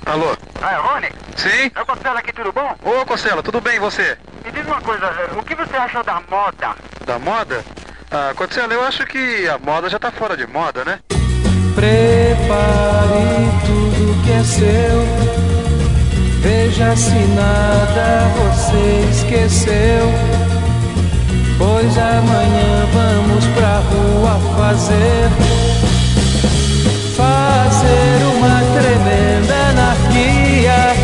Alô? Ah, é Rony? Sim? É o Costela aqui, tudo bom? Ô, Costela, tudo bem e você? Me diz uma coisa, o que você achou da moda? Da moda? Ah, Costela, eu acho que a moda já tá fora de moda, né? Prepare tudo que é seu. Veja se nada você esqueceu. Pois amanhã vamos pra rua fazer uma tremenda anarquia,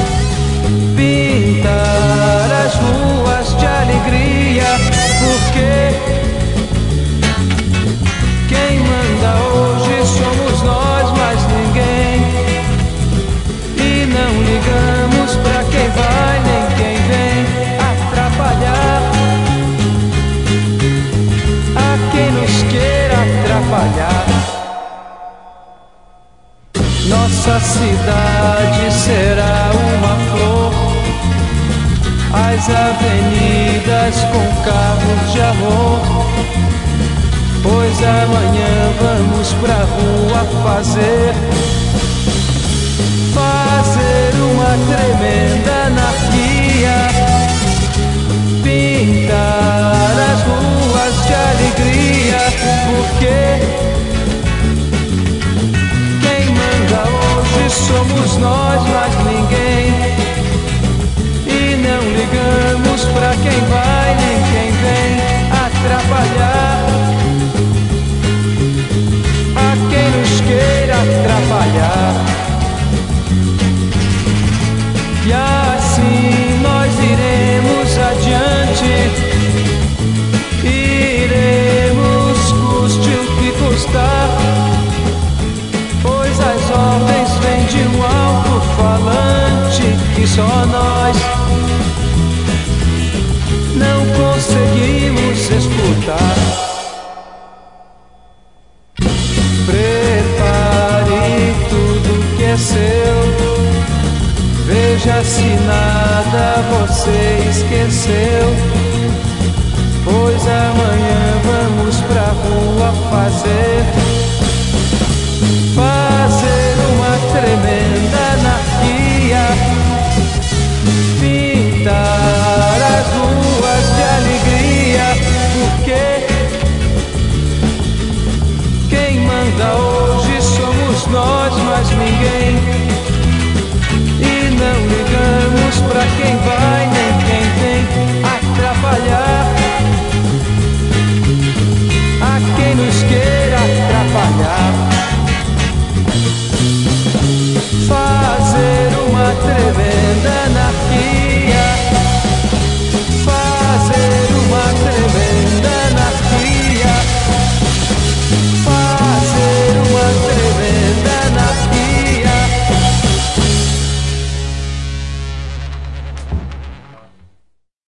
pintar as ruas de alegria, porque quem manda hoje somos nós, mais ninguém. E não ligamos pra quem vai nem quem vem atrapalhar, a quem nos queira atrapalhar. Nossa cidade será uma flor, as avenidas com carros de amor. Pois amanhã vamos pra rua fazer uma tremenda anarquia, pintar as ruas de alegria, porque somos nós, mais ninguém. E não ligamos pra quem vai nem quem vem atrapalhar, a quem nos queira atrapalhar. E assim nós iremos adiante, iremos custe o que custar, pois as ordens vêm de um alto-falante que só nós não conseguimos escutar. Prepare tudo que é seu. Veja se nada você esqueceu, pois amanhã vamos pra rua fazer